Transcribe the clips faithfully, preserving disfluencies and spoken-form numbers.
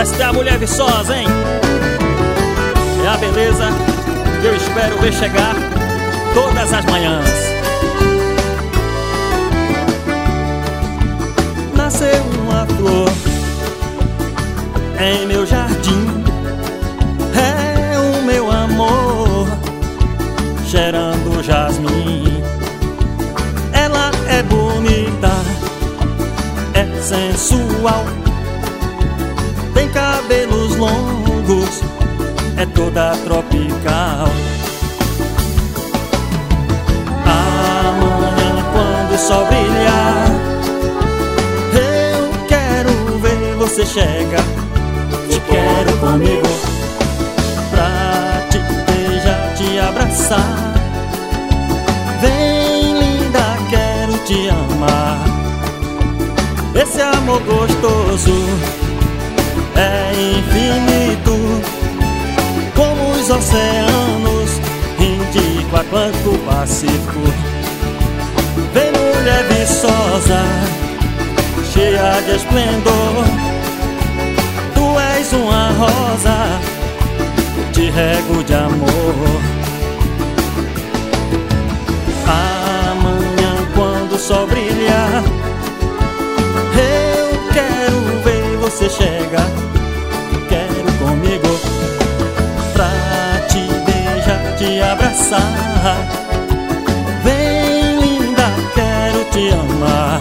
Esta é a mulher viçosa, hein? É a beleza que eu espero ver chegar todas as manhãs. Nasceu uma flor em meu jardim, é o meu amor, cheirando jasmim. Ela é bonita, é sensual, tem cabelos longos, é toda tropical. Amanhã, quando o sol brilhar, eu quero ver você chegar. Te quero comigo, pra te beijar, te abraçar. Vem, linda, quero te amar. Esse amor gostoso é infinito, como os oceanos, Índico, Atlântico, Pacífico. Vem, mulher viçosa, cheia de esplendor, tu és uma rosa, te rego de amor. Amanhã, quando o sol brilhar, eu quero ver você chegar. Quero comigo, pra te beijar, te abraçar. Vem, linda, quero te amar.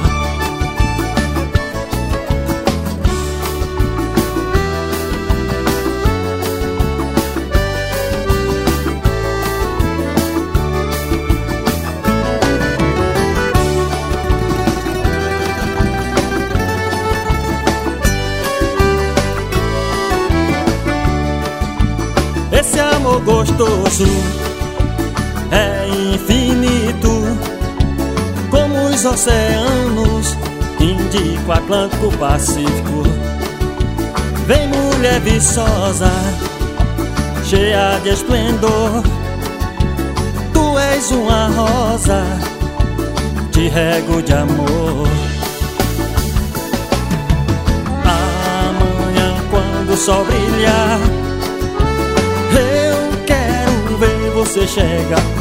Esse amor gostoso é infinito, como os oceanos, Índico, Atlântico, Pacífico. Vem, mulher viçosa, cheia de esplendor, tu és uma rosa, te rego de amor. Amanhã, quando o sol brilhar, eu quero ver você chegar.